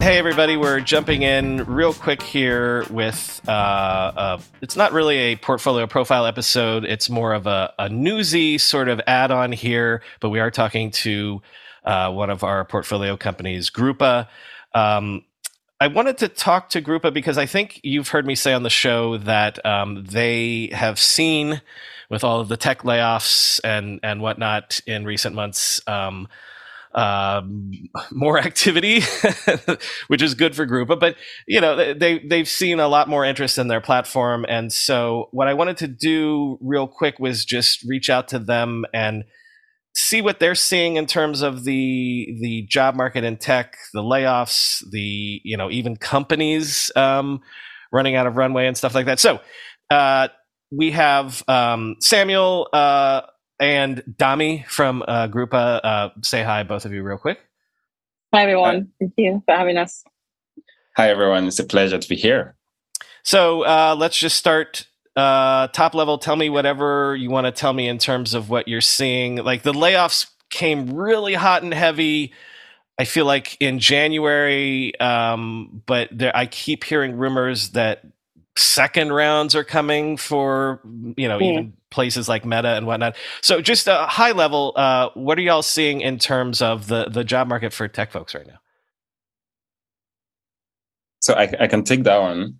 Hey, everybody, we're jumping in real quick here with, it's not really a portfolio profile episode. It's more of a newsy sort of add-on here, but we are talking to one of our portfolio companies, Grupa. I wanted to talk to Grupa because I think you've heard me say on the show that they have seen, with all of the tech layoffs and whatnot in recent months, more activity, which is good for Grupa. But they've seen a lot more interest in their platform, and so what I wanted to do real quick was just reach out to them and see what they're seeing in terms of the job market in tech, the layoffs, the even companies running out of runway and stuff like that. So we have Samuel and Dami from Grupa. Say hi, both of you, real quick. Hi, everyone. Thank you for having us. Hi, everyone. It's a pleasure to be here. So let's just start top level. Tell me whatever you want to tell me in terms of what you're seeing. Like, the layoffs came really hot and heavy, I feel like, in January, but I keep hearing rumors that second rounds are coming for even places like Meta and whatnot. So just a high level, what are y'all seeing in terms of the job market for tech folks right now? So I can take that one.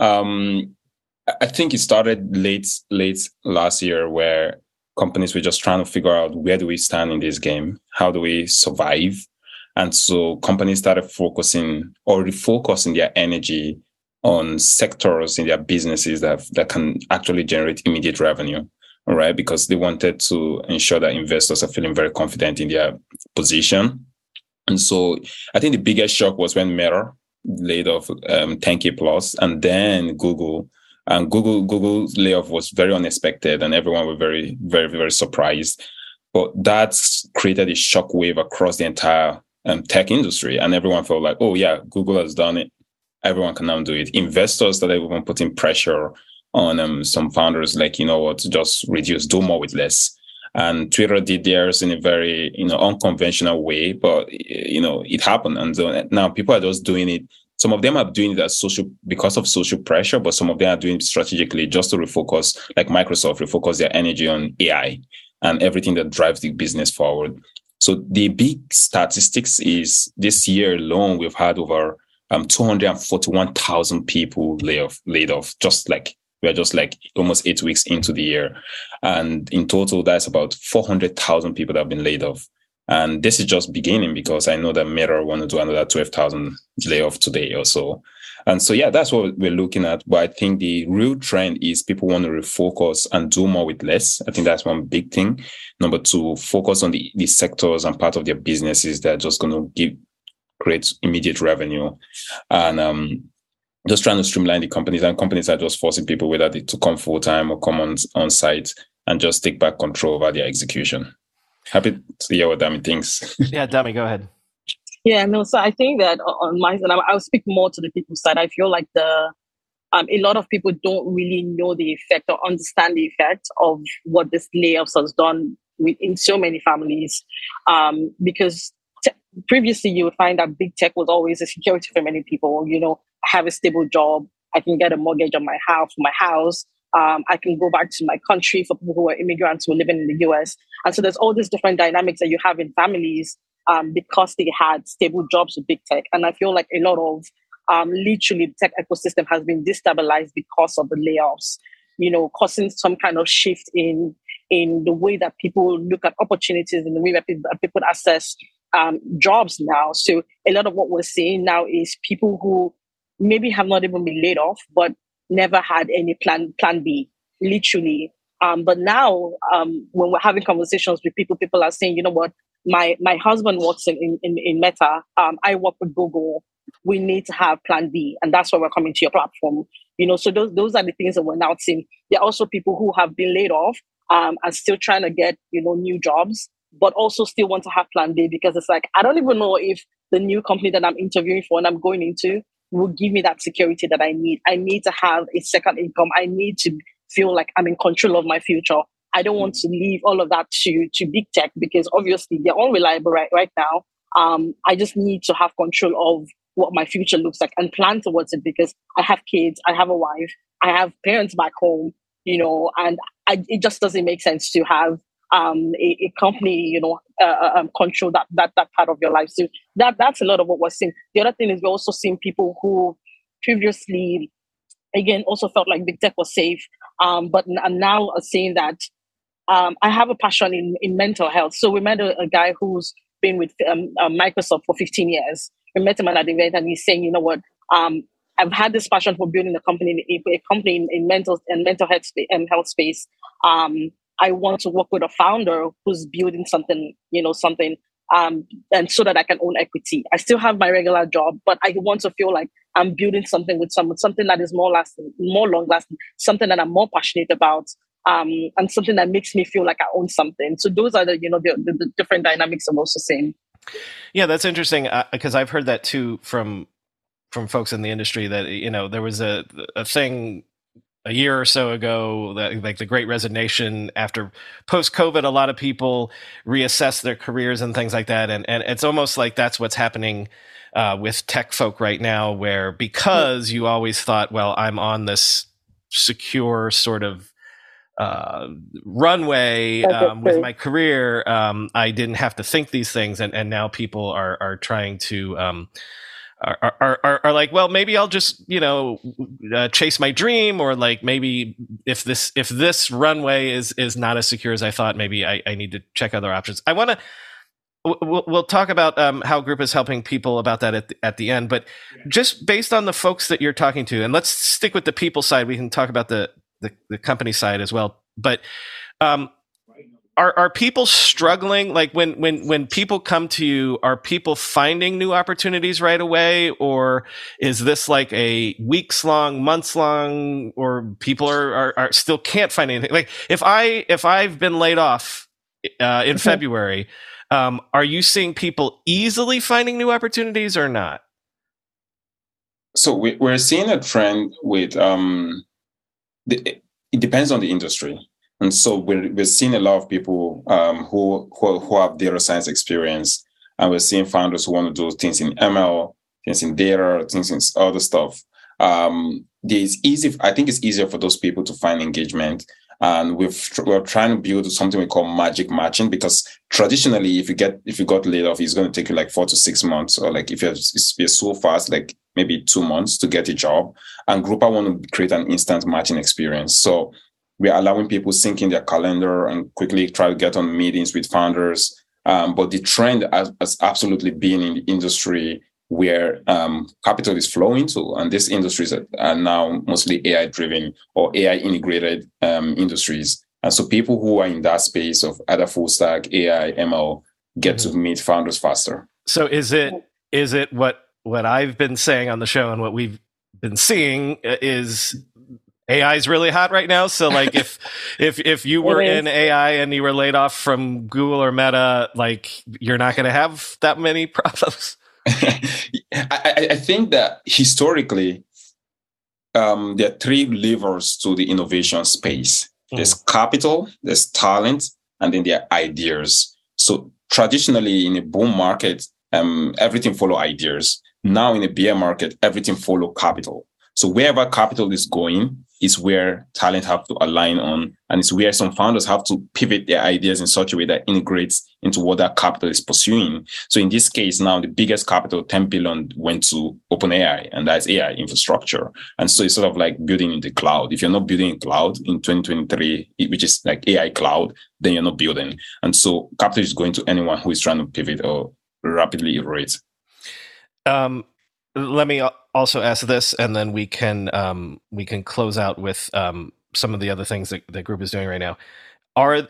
I think it started late last year, where companies were just trying to figure out, where do we stand in this game? How do we survive? And so companies started focusing or refocusing their energy on sectors in their businesses that can actually generate immediate revenue, all right? Because they wanted to ensure that investors are feeling very confident in their position. And so I think the biggest shock was when Meta laid off 10K plus, and then Google. And Google's layoff was very unexpected, and everyone were very, very, very surprised. But that's created a shockwave across the entire tech industry, and everyone felt like, oh yeah, Google has done it. Everyone can now do it. Investors started even putting pressure on some founders, like, just reduce, do more with less. And Twitter did theirs in a very, unconventional way, but, it happened. And so now people are just doing it. Some of them are doing it because of social pressure, but some of them are doing it strategically just to refocus, like Microsoft, refocus their energy on AI and everything that drives the business forward. So the big statistics is, this year alone, we've had over 241,000 people laid off, we're just like almost 8 weeks into the year. And in total, that's about 400,000 people that have been laid off. And this is just beginning, because I know that Meta want to do another 12,000 layoff today or so. And so, yeah, that's what we're looking at. But I think the real trend is people want to refocus and do more with less. I think that's one big thing. Number two, focus on the sectors and part of their businesses that are just going to create immediate revenue, and just trying to streamline the companies. And companies are just forcing people, whether to come full time or come on site, and just take back control over their execution. Happy to hear what Dami thinks. Yeah, Dami, go ahead. Yeah, no. So I think that on my side, I'll speak more to the people side. I feel like a lot of people don't really know the effect or understand the effect of what this layoffs has done in so many families, because previously you would find that big tech was always a security for many people. I have a stable job, I can get a mortgage on my house, I can go back to my country, for people who are immigrants who are living in the US. And so there's all these different dynamics that you have in families, because they had stable jobs with big tech. And I feel like a lot of literally the tech ecosystem has been destabilized because of the layoffs, causing some kind of shift in the way that people look at opportunities and the way that people assess jobs now. So a lot of what we're seeing now is people who maybe have not even been laid off, but never had any plan B, literally. But now, when we're having conversations with people are saying, you know what, my husband works in Meta, I work with Google, we need to have plan B. And that's why we're coming to your platform. So those are the things that we're now seeing. There are also people who have been laid off and still trying to get, new jobs, but also still want to have plan B, because it's like, I don't even know if the new company that I'm interviewing for and I'm going into will give me that security that I need. I need to have a second income. I need to feel like I'm in control of my future. I don't want to leave all of that to big tech, because obviously they're unreliable right now. I just need to have control of what my future looks like and plan towards it, because I have kids, I have a wife, I have parents back home, and it just doesn't make sense to have a company, control that part of your life. So that's a lot of what we're seeing. The other thing is we're also seeing people who previously, again, also felt like big tech was safe, but now are saying that I have a passion in mental health. So we met a guy who's been with Microsoft for 15 years. We met him at an event, and he's saying, you know what, I've had this passion for building a company in mental health space. I want to work with a founder who's building something, and so that I can own equity. I still have my regular job, but I want to feel like I'm building something with someone, something that is more long lasting, something that I'm more passionate about, and something that makes me feel like I own something. So those are the different dynamics I'm also seeing. Yeah, that's interesting, because I've heard that too from folks in the industry, that there was a thing a year or so ago, that like the Great Resignation. After post-COVID, a lot of people reassess their careers and things like that, and it's almost like that's what's happening with tech folk right now, where because you always thought, well, I'm on this secure sort of runway with my career, I didn't have to think these things, and now people are trying to are like, well, maybe I'll just chase my dream, or like maybe if this runway is not as secure as I thought, maybe I need to check other options. We'll talk about how Group is helping people about that at the end, but just based on the folks that you're talking to, and let's stick with the people side. We can talk about the company side as well, but are people struggling? Like when people come to you, are people finding new opportunities right away, or is this like a weeks long, months long, or people are still can't find anything? Like if I've been laid off in February, are you seeing people easily finding new opportunities or not? So we're seeing a trend with it depends on the industry. And so we're seeing a lot of people who have data science experience, and we're seeing founders who want to do things in ML, things in data, things in other stuff. I think it's easier for those people to find engagement. And we're trying to build something we call magic matching, because traditionally, if you got laid off, it's going to take you like 4 to 6 months, or like if you're so fast, like maybe 2 months to get a job. And Groupa want to create an instant matching experience. So we're allowing people sync in their calendar and quickly try to get on meetings with founders. But the trend has absolutely been in the industry where capital is flowing to, and these industries are now mostly AI-driven or AI-integrated industries. And so people who are in that space of either full stack, AI, ML, get to meet founders faster. So is it what I've been saying on the show and what we've been seeing is AI is really hot right now? So like if you were in AI and you were laid off from Google or Meta, like you're not going to have that many problems. I think that historically, there are 3 levers to the innovation space. There's capital, there's talent, and then there are ideas. So traditionally in a boom market, everything follow ideas. Now in a bear market, everything follow capital. So wherever capital is going is where talent have to align on, and it's where some founders have to pivot their ideas in such a way that integrates into what that capital is pursuing. So in this case, now the biggest capital, 10 billion, went to OpenAI, and that's AI infrastructure. And so it's sort of like building in the cloud. If you're not building in cloud in 2023, which is like AI cloud, then you're not building. And so capital is going to anyone who is trying to pivot or rapidly iterate. Let me also ask this, and then we can close out with some of the other things that the Group is doing right now. Are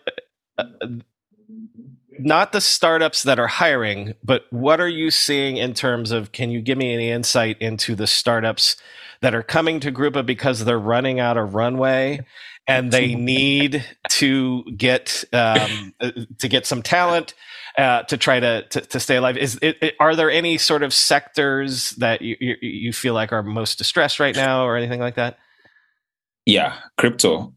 not the startups that are hiring, but what are you seeing in terms of? Can you give me any insight into the startups that are coming to Groupa because they're running out of runway and they need to get some talent? To try to stay alive? Are there any sort of sectors that you feel like are most distressed right now, or anything like that? Yeah, crypto.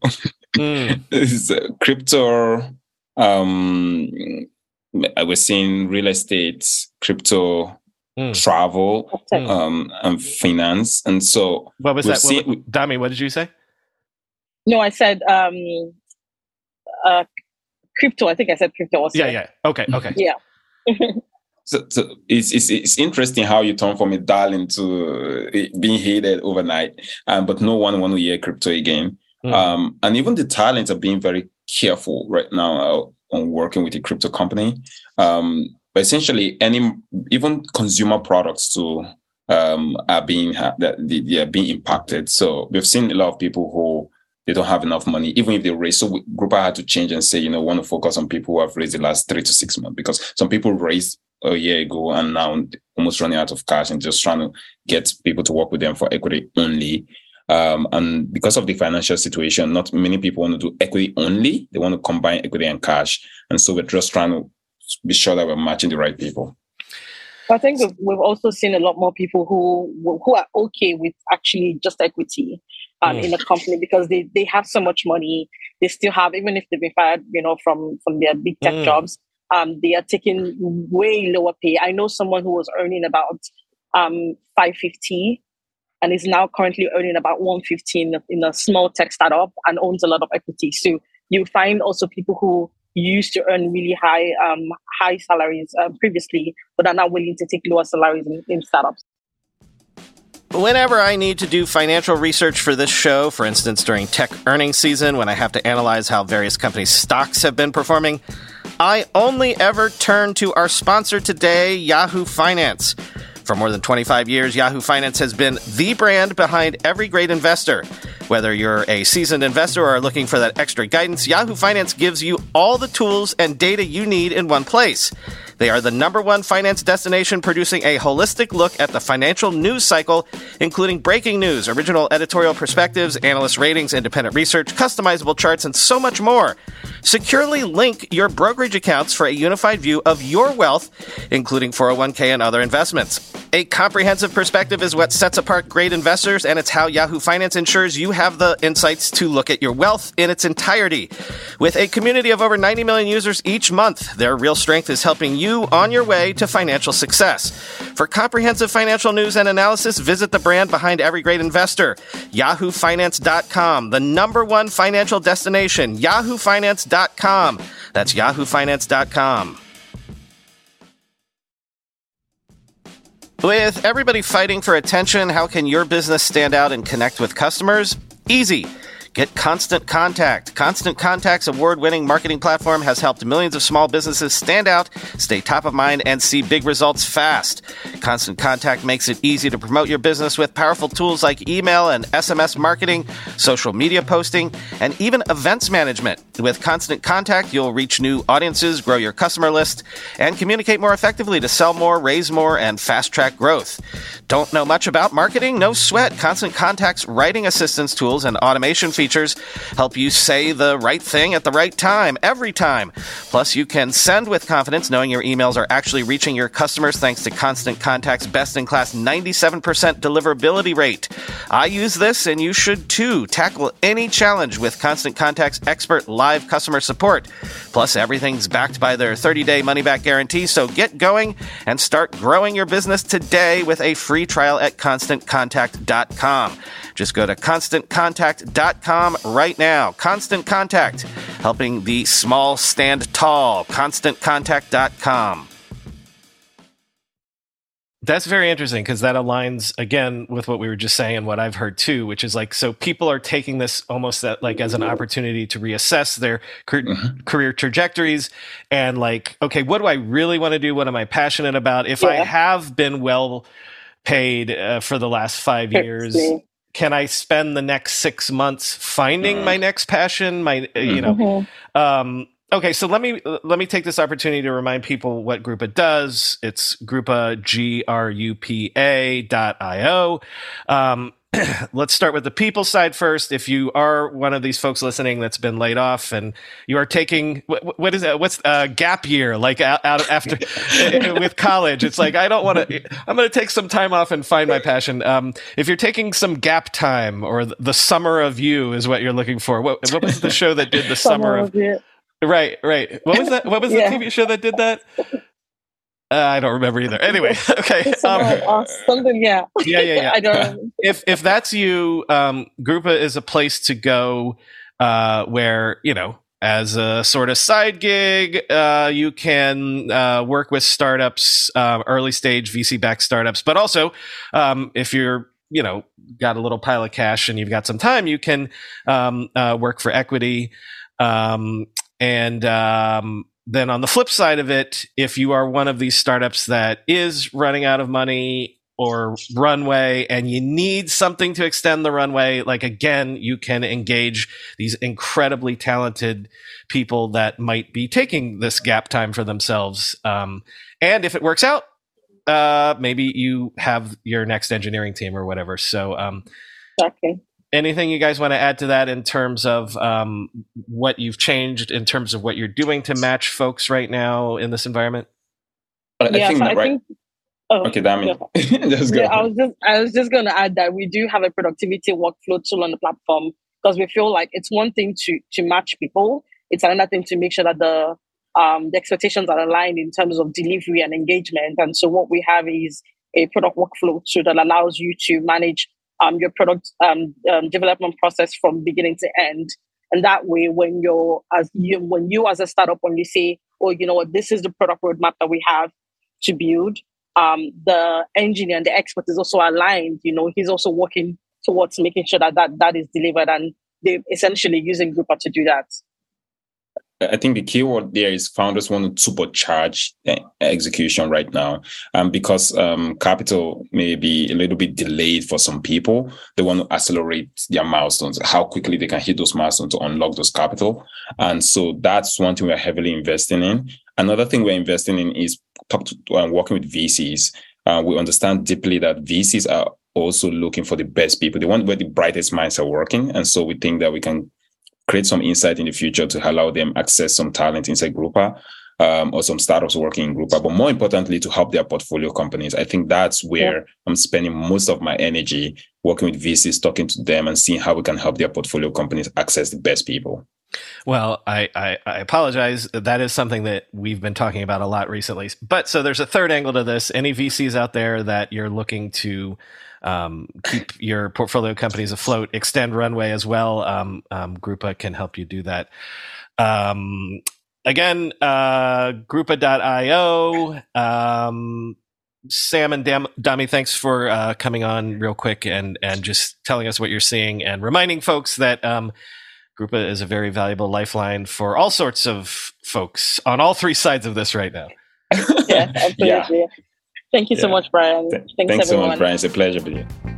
Crypto. We're seeing real estate, crypto, travel, and finance. And so what was that? Dami, what did you say? No, I said crypto. I think I said crypto also. Yeah. Okay. Yeah. So it's interesting how you turn from a darling to being hated overnight, but no one want to hear crypto again. And even the talents are being very careful right now on working with a crypto company. But essentially, even consumer products too are being impacted. So we've seen a lot of people who they don't have enough money, even if they raise. So Grouper had to change and say, want to focus on people who have raised the last 3 to 6 months, because some people raised a year ago and now almost running out of cash and just trying to get people to work with them for equity only. And because of the financial situation, not many people want to do equity only. They want to combine equity and cash. And so we're just trying to be sure that we're matching the right people. I think we've also seen a lot more people who are okay with actually just equity in a company, because they have so much money. They still have, even if they've been fired, from their big tech jobs, they are taking way lower pay. I know someone who was earning about $550 and is now currently earning about $115 in a small tech startup and owns a lot of equity. So you find also people who used to earn really high salaries previously, but are now willing to take lower salaries in startups. Whenever I need to do financial research for this show, for instance, during tech earnings season, when I have to analyze how various companies' stocks have been performing, I only ever turn to our sponsor today, Yahoo Finance. For more than 25 years, Yahoo Finance has been the brand behind every great investor. Whether you're a seasoned investor or are looking for that extra guidance, Yahoo Finance gives you all the tools and data you need in one place. They are the #1 finance destination, producing a holistic look at the financial news cycle, including breaking news, original editorial perspectives, analyst ratings, independent research, customizable charts, and so much more. Securely link your brokerage accounts for a unified view of your wealth, including 401k and other investments. A comprehensive perspective is what sets apart great investors, and it's how Yahoo Finance ensures you have the insights to look at your wealth in its entirety. With a community of over 90 million users each month, their real strength is helping you on your way to financial success. For comprehensive financial news and analysis, visit the brand behind every great investor, yahoofinance.com, the #1 financial destination, yahoofinance.com. That's yahoofinance.com. With everybody fighting for attention, how can your business stand out and connect with customers? Easy. Get Constant Contact. Constant Contact's award-winning marketing platform has helped millions of small businesses stand out, stay top of mind, and see big results fast. Constant Contact makes it easy to promote your business with powerful tools like email and SMS marketing, social media posting, and even events management. With Constant Contact, you'll reach new audiences, grow your customer list, and communicate more effectively to sell more, raise more, and fast-track growth. Don't know much about marketing? No sweat. Constant Contact's writing assistance tools and automation features help you say the right thing at the right time, every time. Plus, you can send with confidence knowing your emails are actually reaching your customers thanks to Constant Contact's best-in-class 97% deliverability rate. I use this, and you should too. Tackle any challenge with Constant Contact's expert live customer support. Plus, everything's backed by their 30-day money-back guarantee, so get going and start growing your business today with a free trial at ConstantContact.com. Just go to ConstantContact.com right now. Constant Contact, helping the small stand tall. ConstantContact.com. That's very interesting, because that aligns again with what we were just saying and what I've heard too, which is like, so people are taking this almost as an opportunity to reassess their career trajectories and like, okay, what do I really want to do? What am I passionate about? If I have been well paid for the last 5 years, can I spend the next 6 months finding my next passion? Okay, so let me take this opportunity to remind people what Grupa does. It's Grupa, Grupa.io. Let's start with the people side first. If you are one of these folks listening that's been laid off and you are taking what is that? What's gap year, like out after with college? It's like, I'm going to take some time off and find my passion. If you're taking some gap time, or the Summer of You is what you're looking for. What was the show that did the Summer of You? Right. What was that? What was the TV show that did that? I don't remember either. Anyway, okay. Something, yeah. Yeah. I don't. If that's you, Grupa is a place to go where, as a sort of side gig, you can work with startups, early stage VC-backed startups, but also if you're got a little pile of cash and you've got some time, you can work for equity. Then on the flip side of it, if you are one of these startups that is running out of money or runway and you need something to extend the runway, like, again, you can engage these incredibly talented people that might be taking this gap time for themselves. And if it works out, maybe you have your next engineering team or whatever. So, okay. Anything you guys want to add to that in terms of what you've changed in terms of what you're doing to match folks right now in this environment? Okay, Dami. Just go. Yeah, I was just going to add that we do have a productivity workflow tool on the platform because we feel like it's one thing to match people. It's another thing to make sure that the expectations are aligned in terms of delivery and engagement. And so what we have is a product workflow tool that allows you to manage your product development process from beginning to end. And that way, when you as a startup, when you say, oh, you know what, this is the product roadmap that we have to build, the engineer and the expert is also aligned. He's also working towards making sure that is delivered, and they're essentially using Grupa to do that. I think the key word there is founders want to supercharge execution right now. Because capital may be a little bit delayed for some people. They want to accelerate their milestones, how quickly they can hit those milestones to unlock those capital. And so that's one thing we're heavily investing in. Another thing we're investing in is working with VCs. We understand deeply that VCs are also looking for the best people. They want where the brightest minds are working. And so we think that we can create some insight in the future to allow them access some talent inside Grupa, or some startups working in Grupa, but more importantly, to help their portfolio companies. I think that's where I'm spending most of my energy, working with VCs, talking to them and seeing how we can help their portfolio companies access the best people. Well, I apologize. That is something that we've been talking about a lot recently. But so there's a third angle to this. Any VCs out there that you're looking to keep your portfolio companies afloat, extend runway as well, Grupa can help you do that. Again, Grupa.io. Sam and Dami, thanks for coming on real quick and just telling us what you're seeing and reminding folks that Grupa is a very valuable lifeline for all sorts of folks on all three sides of this right now. Yeah, absolutely. Yeah. Thank you so much, Brian. Thanks so much, Brian. It's a pleasure with you.